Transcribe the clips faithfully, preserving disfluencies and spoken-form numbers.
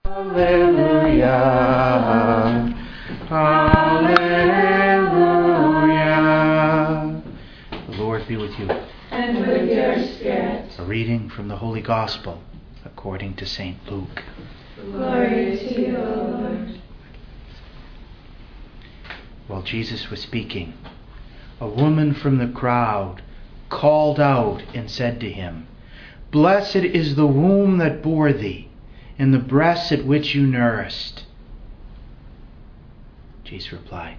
Hallelujah. Hallelujah. The Lord be with you. And with your spirit. A reading from the Holy Gospel according to Saint Luke. Glory to you, O Lord. While Jesus was speaking, a woman from the crowd called out and said to him, "Blessed is the womb that bore thee, and the breasts at which you nursed." Jesus replied,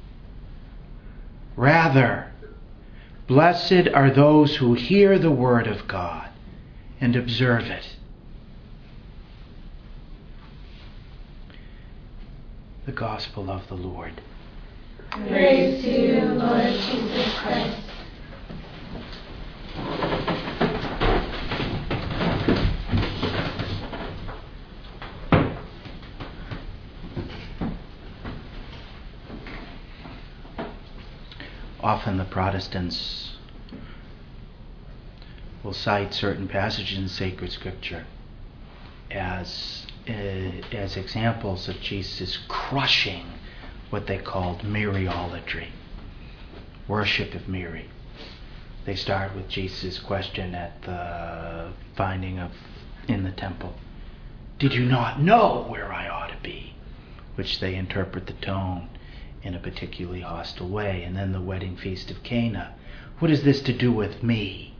"Rather, blessed are those who hear the word of God and observe it." The Gospel of the Lord. Praise to you, Lord Jesus Christ. Often the Protestants will cite certain passages in sacred scripture as uh, as examples of Jesus crushing what they called Mariolatry, worship of Mary. They start with Jesus' question at the finding of in the temple, "Did you not know where I ought to be?" Which they interpret the tone in a particularly hostile way. And then the wedding feast of Cana, "What has this to do with me?"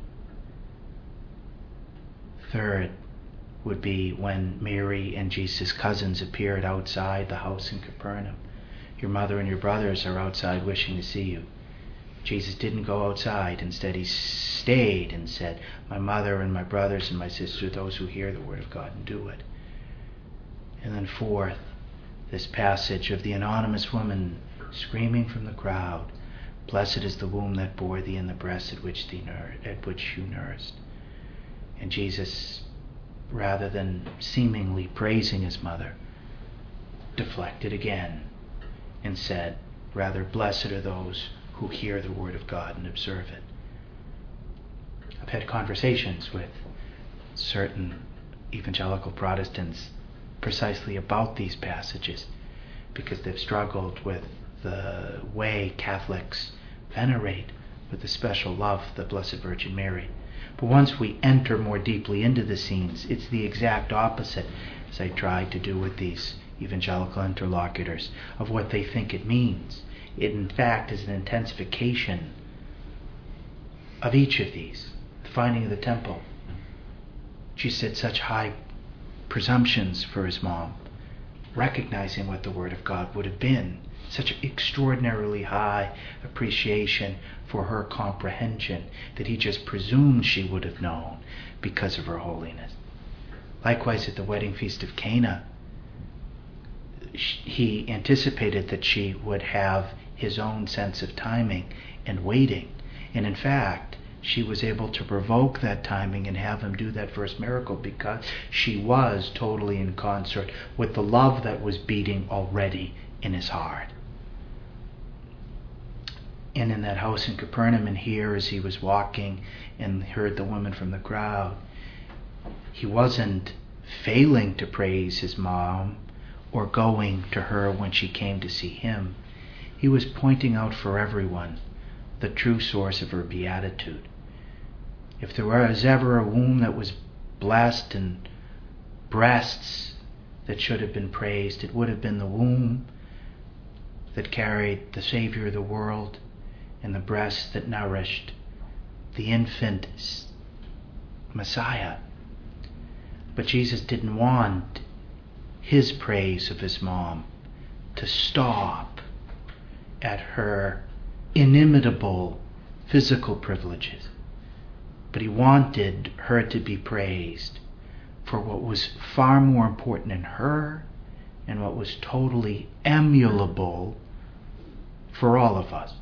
Third would be when Mary and Jesus' cousins appeared outside the house in Capernaum. "Your mother and your brothers are outside wishing to see you." Jesus didn't go outside. Instead, he stayed and said, "My mother and my brothers and my sisters are those who hear the word of God and do it." And then fourth, this passage of the anonymous woman screaming from the crowd, "Blessed is the womb that bore thee and the breast at which, thee nur- at which you nursed." And Jesus, rather than seemingly praising his mother, deflected again and said, rather, "Blessed are those who hear the word of God and observe it." I've had conversations with certain evangelical Protestants precisely about these passages because they've struggled with the way Catholics venerate with a special love the Blessed Virgin Mary. But once we enter more deeply into the scenes, it's the exact opposite, as I try to do with these evangelical interlocutors, of what they think it means. It in fact is an intensification of each of these. The finding of the temple. She said such high presumptions for his mom, recognizing what the word of God would have been. Such extraordinarily high appreciation for her comprehension that he just presumed she would have known because of her holiness. Likewise, at the wedding feast of Cana, he anticipated that she would have his own sense of timing and waiting. And in fact, she was able to provoke that timing and have him do that first miracle because she was totally in concert with the love that was beating already in his heart. And in that house in Capernaum, and here as he was walking and heard the woman from the crowd, he wasn't failing to praise his mom or going to her when she came to see him. He was pointing out for everyone the true source of her beatitude. If there was ever a womb that was blessed and breasts that should have been praised, it would have been the womb that carried the Savior of the world and the breasts that nourished the infant Messiah. But Jesus didn't want his praise of his mom to stop at her inimitable physical privileges. But he wanted her to be praised for what was far more important in her and what was totally emulable for all of us.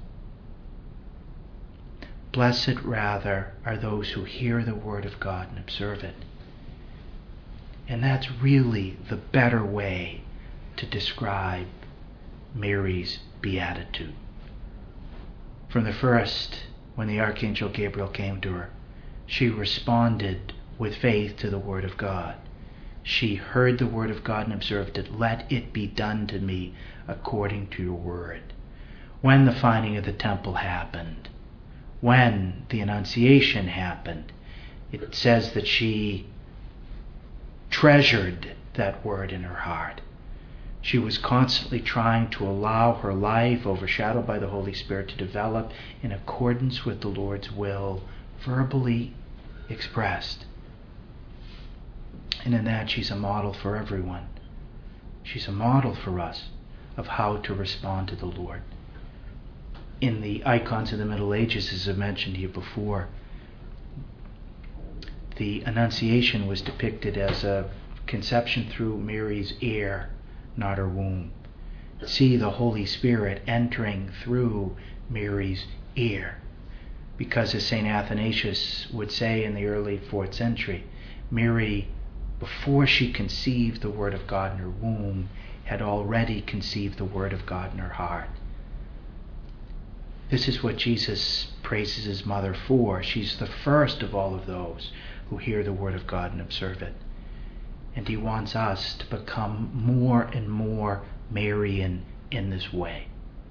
Blessed, rather, are those who hear the word of God and observe it. And that's really the better way to describe Mary's beatitude. From the first, when the Archangel Gabriel came to her, she responded with faith to the word of God. She heard the word of God and observed it. Let it be done to me according to your word. When the finding of the temple happened, when the Annunciation happened, it says that she treasured that word in her heart. She was constantly trying to allow her life, overshadowed by the Holy Spirit, to develop in accordance with the Lord's will, verbally expressed. And in that, she's a model for everyone. She's a model for us of how to respond to the Lord. In the icons of the Middle Ages, as I mentioned here before, the Annunciation was depicted as a conception through Mary's ear, not her womb. See the Holy Spirit entering through Mary's ear. Because as Saint Athanasius would say in the early fourth century, Mary, before she conceived the Word of God in her womb, had already conceived the Word of God in her heart. This is what Jesus praises his mother for. She's the first of all of those who hear the Word of God and observe it. And he wants us to become more and more Marian in this way.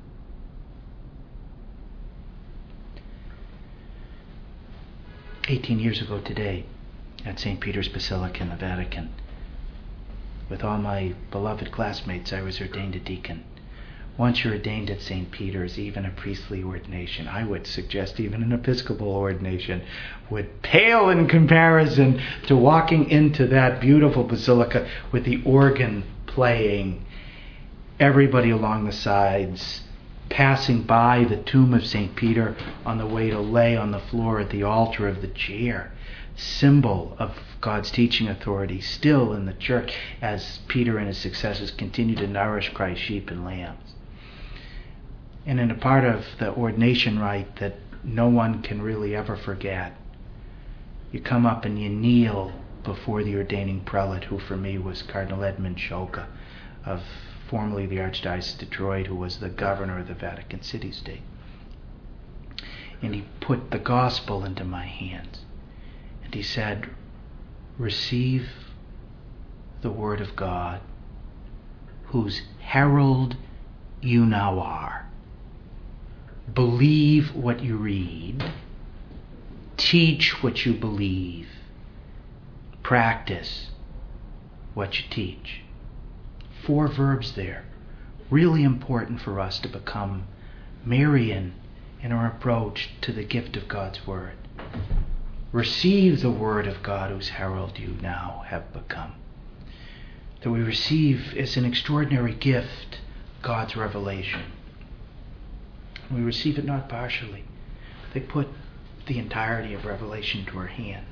Eighteen years ago today, at Saint Peter's Basilica in the Vatican, with all my beloved classmates, I was ordained a deacon. Once you're ordained at Saint Peter's, even a priestly ordination, I would suggest even an Episcopal ordination, would pale in comparison to walking into that beautiful basilica with the organ playing, everybody along the sides, passing by the tomb of Saint Peter on the way to lay on the floor at the altar of the chair, symbol of God's teaching authority still in the church as Peter and his successors continue to nourish Christ's sheep and lambs. And in a part of the ordination rite that no one can really ever forget, you come up and you kneel before the ordaining prelate, who for me was Cardinal Edmund Sciocca, of formerly the Archdiocese of Detroit, who was the governor of the Vatican City-State. And he put the gospel into my hands. And he said, receive the word of God, whose herald you now are. Believe what you read. Teach what you believe. Practice what you teach. Four verbs there. Really important for us to become Marian in our approach to the gift of God's word. Receive the word of God, whose herald you now have become. That we receive as an extraordinary gift God's revelation. We receive it not partially. They put the entirety of revelation to our hands.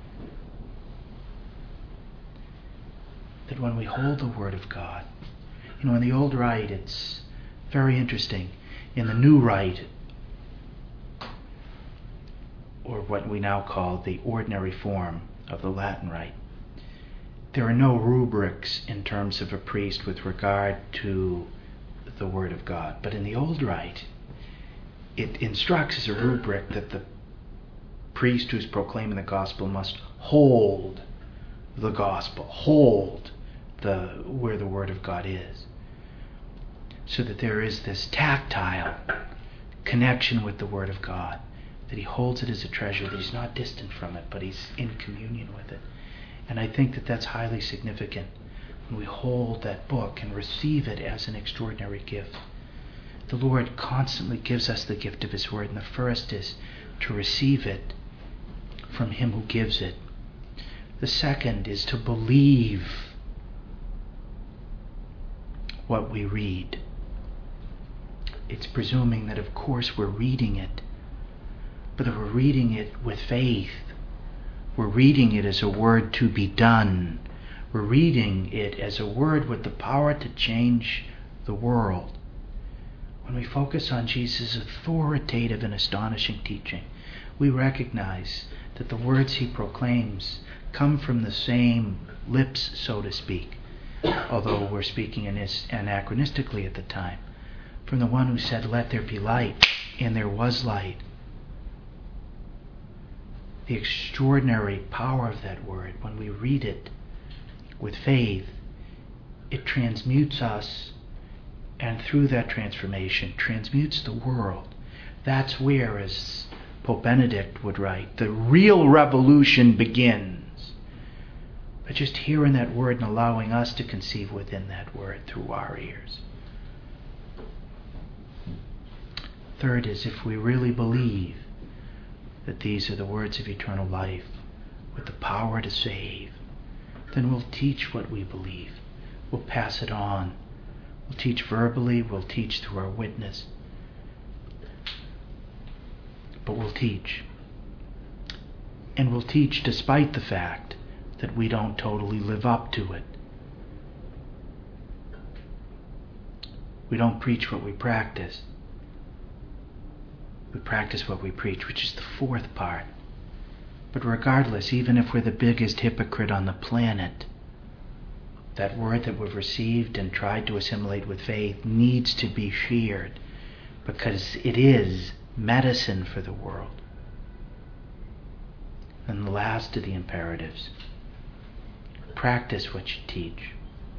That when we hold the word of God, you know, in the old rite, it's very interesting. In the new rite, or what we now call the ordinary form of the Latin rite, there are no rubrics in terms of a priest with regard to the word of God. But in the old rite, it instructs as a rubric that the priest who's proclaiming the gospel must hold the gospel, hold the where the word of God is, so that there is this tactile connection with the word of God, that he holds it as a treasure, that he's not distant from it, but he's in communion with it. And I think that that's highly significant when we hold that book and receive it as an extraordinary gift. The Lord constantly gives us the gift of his word, and the first is to receive it from him who gives it. The second is to believe what we read. It's presuming that, of course, we're reading it, but that we're reading it with faith. We're reading it as a word to be done. We're reading it as a word with the power to change the world. When we focus on Jesus' authoritative and astonishing teaching, we recognize that the words he proclaims come from the same lips, so to speak, although we're speaking anachronistically at the time, from the one who said, "Let there be light," and there was light. The extraordinary power of that word, when we read it with faith, it transmutes us, and through that transformation, transmutes the world. That's where, as Pope Benedict would write, the real revolution begins. But just hearing that word and allowing us to conceive within that word through our ears. Third is, if we really believe that these are the words of eternal life with the power to save, then we'll teach what we believe. We'll pass it on. We'll teach verbally, we'll teach through our witness. But we'll teach. And we'll teach despite the fact that we don't totally live up to it. We don't preach what we practice. We practice what we preach, which is the fourth part. But regardless, even if we're the biggest hypocrite on the planet, that word that we've received and tried to assimilate with faith needs to be shared, because it is medicine for the world. And the last of the imperatives, practice what you teach.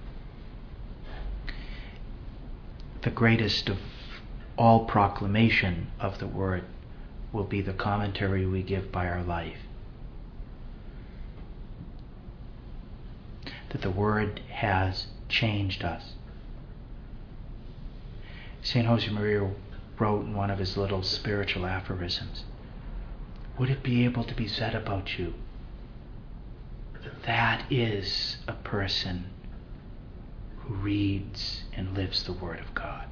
The greatest of all proclamation of the word will be the commentary we give by our life. That the word has changed us. Saint Josemaria wrote in one of his little spiritual aphorisms, would it be able to be said about you that that is a person who reads and lives the Word of God?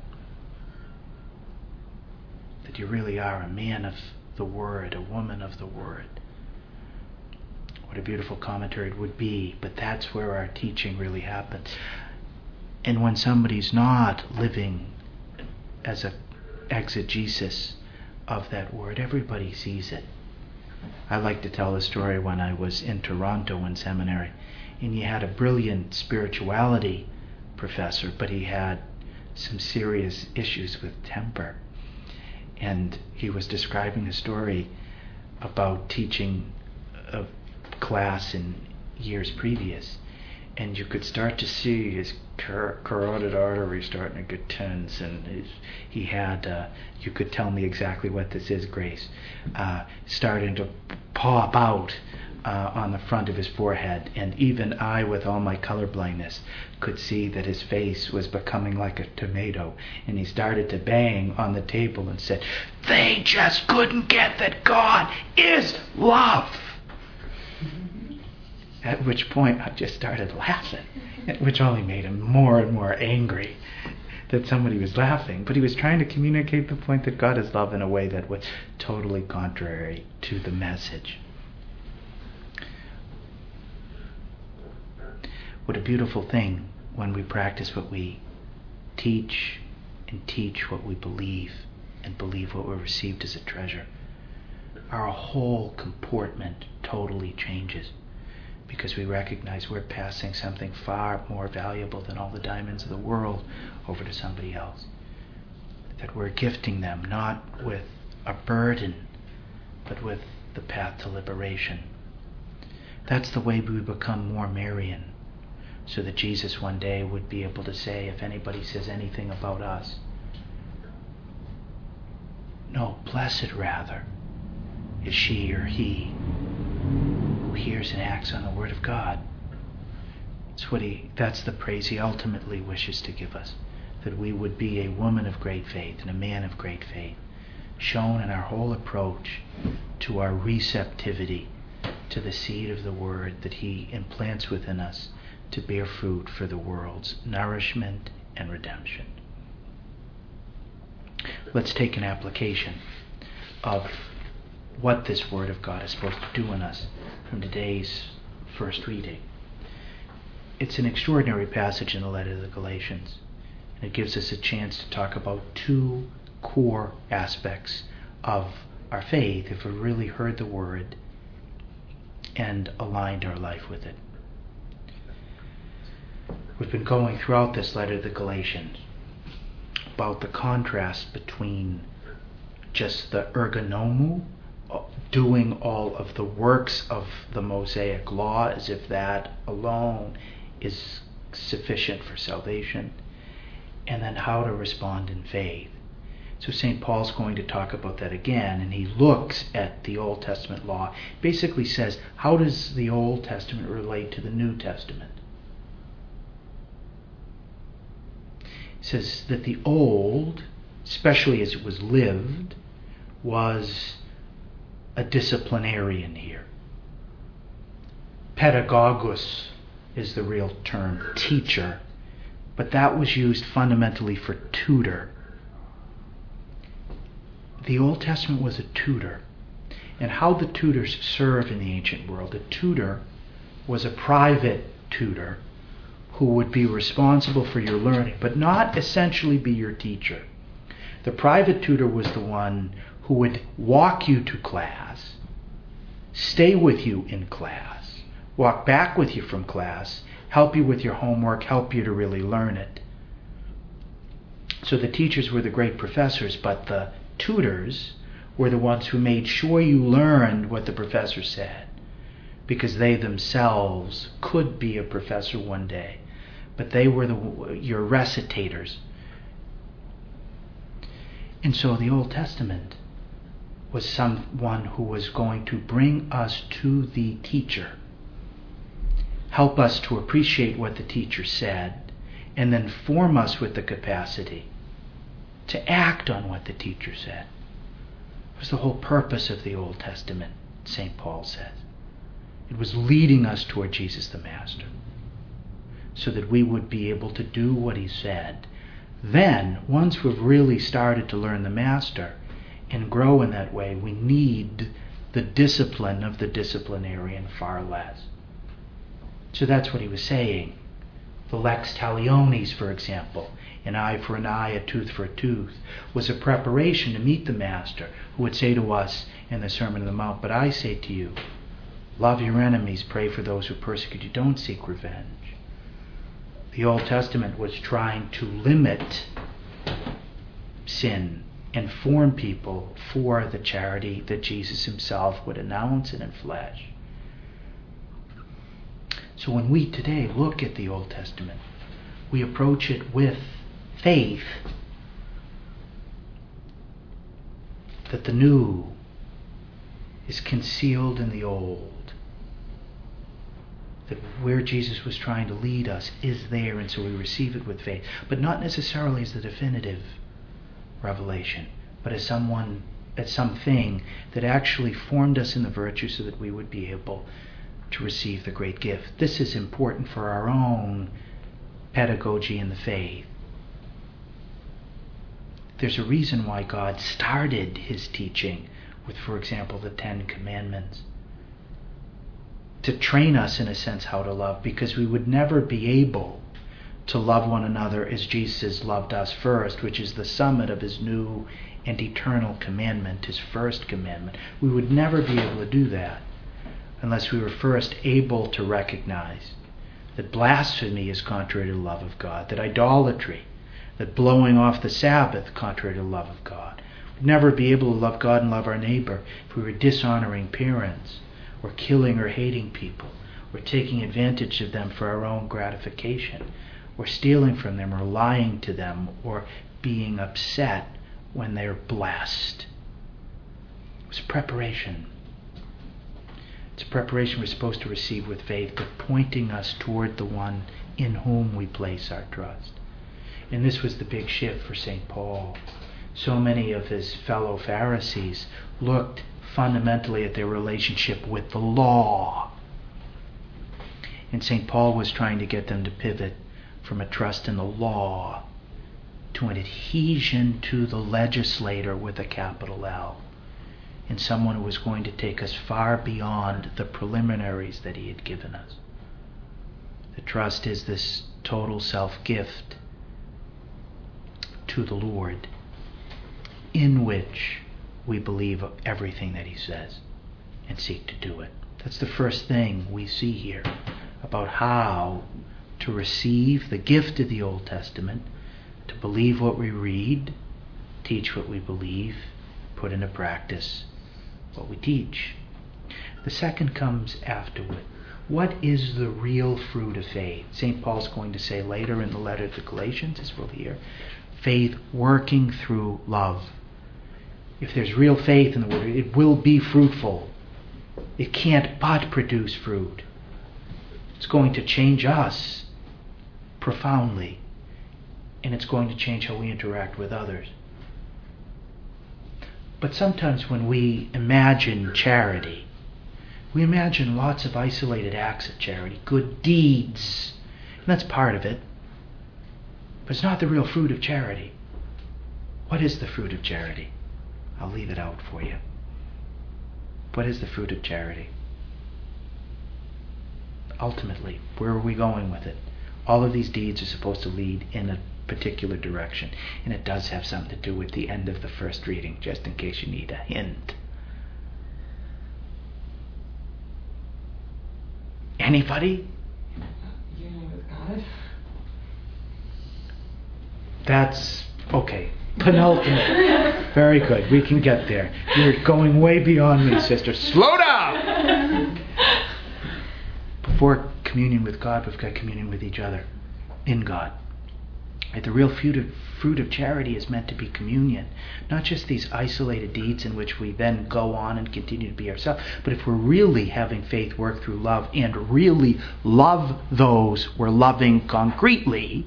That you really are a man of the Word, a woman of the Word. What a beautiful commentary it would be, but that's where our teaching really happens. And when somebody's not living as a exegesis of that word, everybody sees it. I like to tell a story when I was in Toronto in seminary, and you had a brilliant spirituality professor, but he had some serious issues with temper. And he was describing a story about teaching a class in years previous, and you could start to see his car- carotid artery starting to get tense, and his, he had, uh, you could tell me exactly what this is, Grace, uh, starting to pop out uh, on the front of his forehead, and even I, with all my color blindness, could see that his face was becoming like a tomato, and he started to bang on the table and said, "They just couldn't get that God is love." At which point I just started laughing, which only made him more and more angry that somebody was laughing. But he was trying to communicate the point that God is love in a way that was totally contrary to the message. What a beautiful thing when we practice what we teach and teach what we believe and believe what we received as a treasure. Our whole comportment totally changes, because we recognize we're passing something far more valuable than all the diamonds of the world over to somebody else. That we're gifting them not with a burden, but with the path to liberation. That's the way we become more Marian, so that Jesus one day would be able to say, if anybody says anything about us, no, blessed rather is she or he who hears and acts on the Word of God. It's what he, that's the praise he ultimately wishes to give us, that we would be a woman of great faith and a man of great faith, shown in our whole approach to our receptivity to the seed of the Word that he implants within us to bear fruit for the world's nourishment and redemption. Let's take an application of what this Word of God is supposed to do in us from today's first reading. It's an extraordinary passage in the letter to the Galatians, and it gives us a chance to talk about two core aspects of our faith if we really heard the Word and aligned our life with it. We've been going throughout this letter to the Galatians about the contrast between just the ergonomou, doing all of the works of the Mosaic law as if that alone is sufficient for salvation, and then how to respond in faith. So Saint Paul's going to talk about that again, and he looks at the Old Testament law, basically says, how does the Old Testament relate to the New Testament? He says that the Old, especially as it was lived, was a disciplinarian here. Pedagogus is the real term, teacher, but that was used fundamentally for tutor. The Old Testament was a tutor. And how the tutors serve in the ancient world. A tutor was a private tutor who would be responsible for your learning, but not essentially be your teacher. The private tutor was the one who would walk you to class, stay with you in class, walk back with you from class, help you with your homework, help you to really learn it. So the teachers were the great professors, but the tutors were the ones who made sure you learned what the professor said, because they themselves could be a professor one day, but they were the, your recitators. And so the Old Testament was someone who was going to bring us to the teacher, help us to appreciate what the teacher said, and then form us with the capacity to act on what the teacher said. It was the whole purpose of the Old Testament, Saint Paul says. It was leading us toward Jesus the Master, so that we would be able to do what he said. Then, once we've really started to learn the Master and grow in that way, we need the discipline of the disciplinarian far less. So that's what he was saying. The lex talionis, for example, an eye for an eye, a tooth for a tooth, was a preparation to meet the Master, who would say to us in the Sermon on the Mount, but I say to you, love your enemies, pray for those who persecute you, don't seek revenge. The Old Testament was trying to limit sin and form people for the charity that Jesus himself would announce and in flesh. So when we today look at the Old Testament, we approach it with faith that the new is concealed in the old, that where Jesus was trying to lead us is there, and so we receive it with faith, but not necessarily as the definitive revelation, but as someone, as something that actually formed us in the virtue so that we would be able to receive the great gift. This is important for our own pedagogy in the faith. There's a reason why God started his teaching with, for example, the Ten Commandments, to train us in a sense how to love, because we would never be able to love one another as Jesus loved us first, which is the summit of his new and eternal commandment, his first commandment. We would never be able to do that unless we were first able to recognize that blasphemy is contrary to the love of God, that idolatry, that blowing off the Sabbath, contrary to the love of God. We'd never be able to love God and love our neighbor if we were dishonoring parents, or killing or hating people, or taking advantage of them for our own gratification, or stealing from them, or lying to them, or being upset when they're blessed. It was preparation. It's a preparation we're supposed to receive with faith, but pointing us toward the one in whom we place our trust. And this was the big shift for Saint Paul. So many of his fellow Pharisees looked fundamentally at their relationship with the law. And Saint Paul was trying to get them to pivot from a trust in the law to an adhesion to the legislator with a capital L, and someone who was going to take us far beyond the preliminaries that he had given us. The trust is this total self-gift to the Lord, in which we believe everything that he says and seek to do it. That's the first thing we see here about how to receive the gift of the Old Testament, to believe what we read, teach what we believe, put into practice what we teach. The second comes afterward. What is the real fruit of faith? Saint Paul's going to say later in the letter to Galatians, as we'll hear, faith working through love. If there's real faith in the Word, it will be fruitful. It can't but produce fruit. It's going to change us profoundly, and it's going to change how we interact with others. But sometimes when we imagine charity, we imagine lots of isolated acts of charity, good deeds. And that's part of it. But it's not the real fruit of charity. What is the fruit of charity? I'll leave it out for you. What is the fruit of charity? Ultimately, where are we going with it? All of these deeds are supposed to lead in a particular direction. And it does have something to do with the end of the first reading, just in case you need a hint. Anybody? Union with God. That's okay. Penultimate. Very good. We can get there. You're going way beyond me, sister. Slow down! Before communion with God, we've got communion with each other in God. Right? The real fruit of, fruit of charity is meant to be communion. Not just these isolated deeds in which we then go on and continue to be ourselves. But if we're really having faith work through love and really love those we're loving concretely,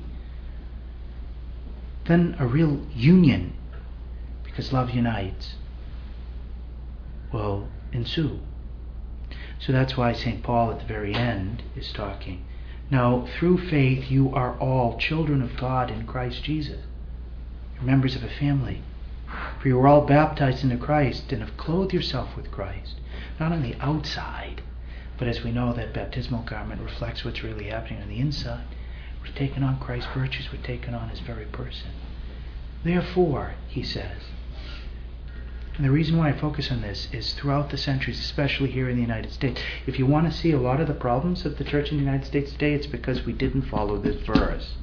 then a real union, because love unites, will ensue. So that's why Saint Paul at the very end is talking. Now, through faith, you are all children of God in Christ Jesus. You're members of a family. For you are all baptized into Christ and have clothed yourself with Christ. Not on the outside, but as we know, that baptismal garment reflects what's really happening on the inside. We're taking on Christ's virtues. We're taking on his very person. Therefore, he says, and the reason why I focus on this is throughout the centuries, especially here in the United States, if you want to see a lot of the problems of the church in the United States today, it's because we didn't follow this verse.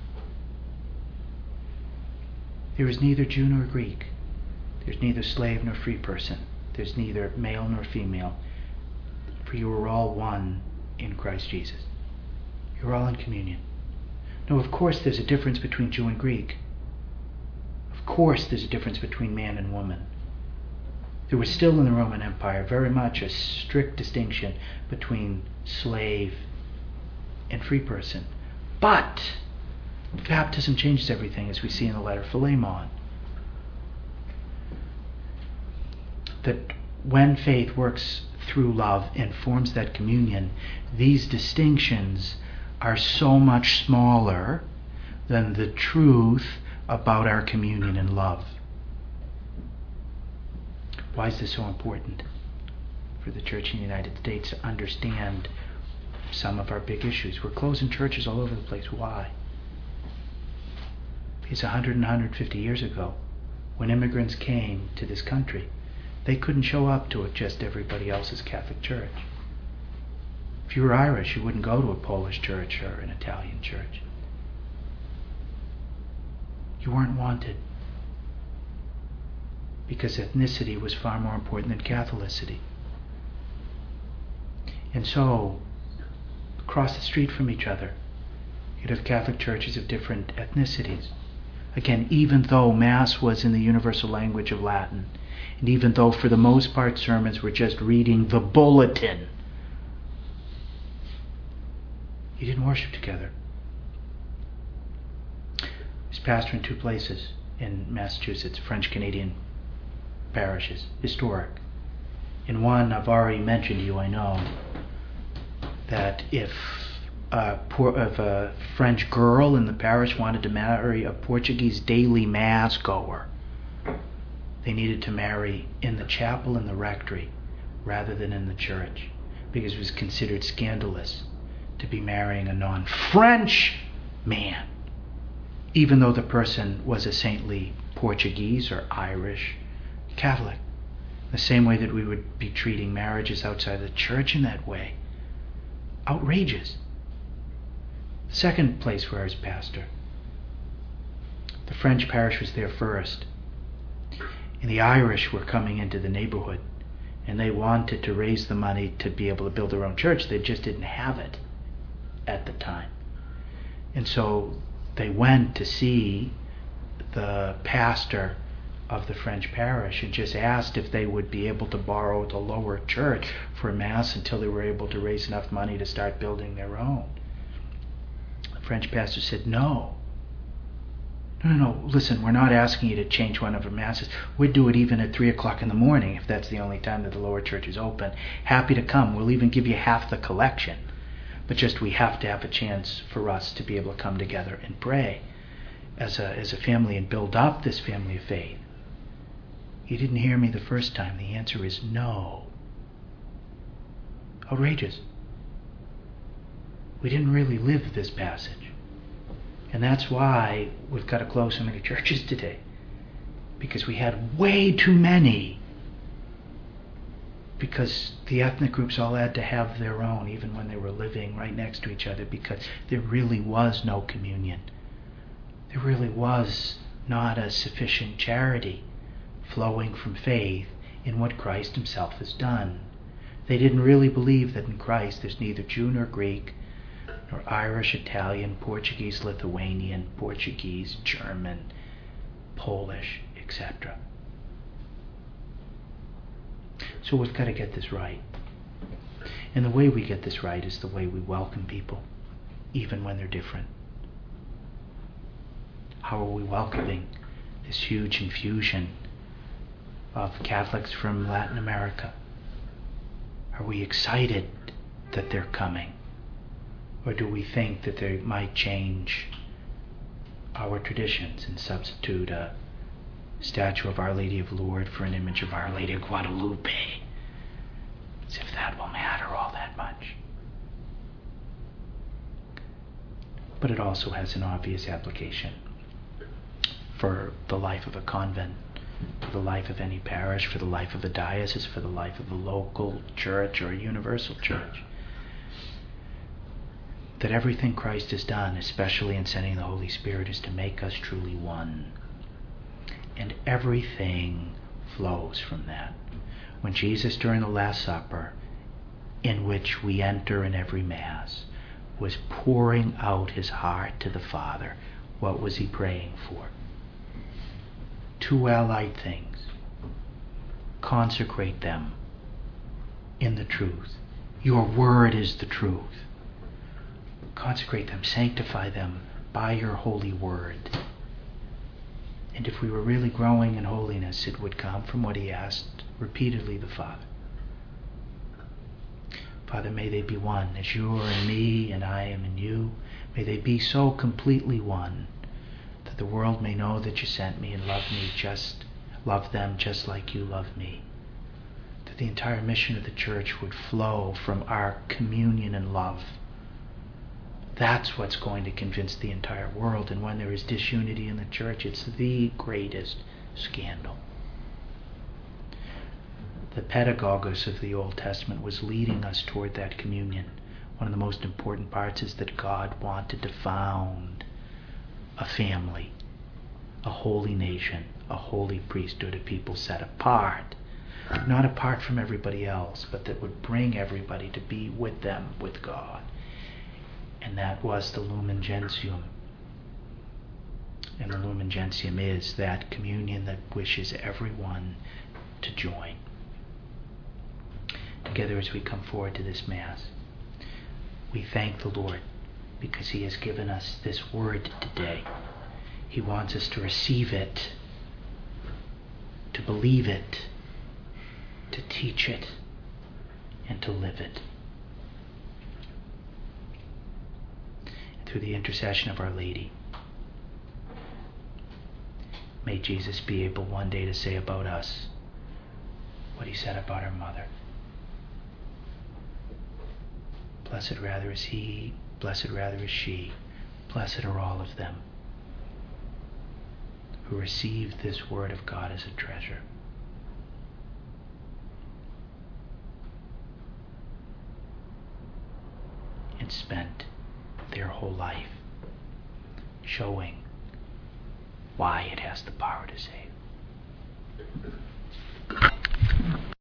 There is neither Jew nor Greek. There's neither slave nor free person. There's neither male nor female. For you are all one in Christ Jesus. You're all in communion. Now, of course, there's a difference between Jew and Greek. Of course, there's a difference between man and woman. There was still in the Roman Empire very much a strict distinction between slave and free person. But baptism changes everything, as we see in the letter Philemon. That when faith works through love and forms that communion, these distinctions are so much smaller than the truth about our communion in love. Why is this so important for the church in the United States to understand some of our big issues? We're closing churches all over the place. Why? Because one hundred and one hundred fifty years ago, when immigrants came to this country, they couldn't show up to just everybody else's Catholic church. If you were Irish, you wouldn't go to a Polish church or an Italian church. You weren't wanted. Because ethnicity was far more important than Catholicity. And so, across the street from each other, you'd have Catholic churches of different ethnicities. Again, even though Mass was in the universal language of Latin, and even though for the most part sermons were just reading the bulletin, you didn't worship together. I was pastor in two places in Massachusetts, French-Canadian parishes, historic. In one, I've already mentioned to you, I know, that if a, poor, if a French girl in the parish wanted to marry a Portuguese daily Mass goer, they needed to marry in the chapel in the rectory rather than in the church, because it was considered scandalous to be marrying a non-French man, even though the person was a saintly Portuguese or Irish Catholic. The same way that we would be treating marriages outside the church in that way. Outrageous. The second place where I was pastor, the French parish was there first, and the Irish were coming into the neighborhood, And they wanted to raise the money to be able to build their own church. They just didn't have it at the time. And so they went to see the pastor of the French parish and just asked if they would be able to borrow the lower church for Mass until they were able to raise enough money to start building their own. The French pastor said, no. No, no, no, listen, we're not asking you to change one of our Masses. We'd do it even at three o'clock in the morning if that's the only time that the lower church is open. Happy to come. We'll even give you half the collection. But just we have to have a chance for us to be able to come together and pray as a, as a family and build up this family of faith. You didn't hear me the first time. The answer is no. Outrageous. We didn't really live this passage. And that's why we've got to close so many churches today. Because we had way too many. Because the ethnic groups all had to have their own, even when they were living right next to each other, because there really was no communion. There really was not a sufficient charity flowing from faith in what Christ himself has done. They didn't really believe that in Christ there's neither Jew nor Greek, nor Irish, Italian, Portuguese, Lithuanian, Portuguese, German, Polish, et cetera. So we've got to get this right. And the way we get this right is the way we welcome people, even when they're different. How are we welcoming this huge infusion of Catholics from Latin America? Are we excited that they're coming? Or do we think that they might change our traditions and substitute a statue of Our Lady of Lourdes for an image of Our Lady of Guadalupe? As if that will matter all that much. But it also has an obvious application for the life of a convent, for the life of any parish, for the life of a diocese, for the life of a local church or a universal church. That everything Christ has done, especially in sending the Holy Spirit, is to make us truly one. And everything flows from that. When Jesus, during the Last Supper, in which we enter in every Mass, was pouring out his heart to the Father, what was he praying for? Two allied things. Consecrate them in the truth. Your word is the truth. Consecrate them, sanctify them by your holy word. And if we were really growing in holiness, it would come from what he asked repeatedly the Father. Father, may they be one, as you are in me and I am in you. May they be so completely one that the world may know that you sent me and love me just, love them just like you love me. That the entire mission of the church would flow from our communion and love. That's what's going to convince the entire world. And when there is disunity in the church, it's the greatest scandal. The pedagogos of the Old Testament was leading us toward that communion. One of the most important parts is that God wanted to found a family, a holy nation, a holy priesthood, a people set apart. Not apart from everybody else, but that would bring everybody to be with them, with God. And that was the Lumen Gentium. And the Lumen Gentium is that communion that wishes everyone to join. Together as we come forward to this Mass, we thank the Lord because he has given us this word today. He wants us to receive it, to believe it, to teach it, and to live it. Through the intercession of Our Lady, may Jesus be able one day to say about us what he said about our mother. Blessed rather is he, blessed rather is she, blessed are all of them who receive this word of God as a treasure. And spent their whole life showing why it has the power to save.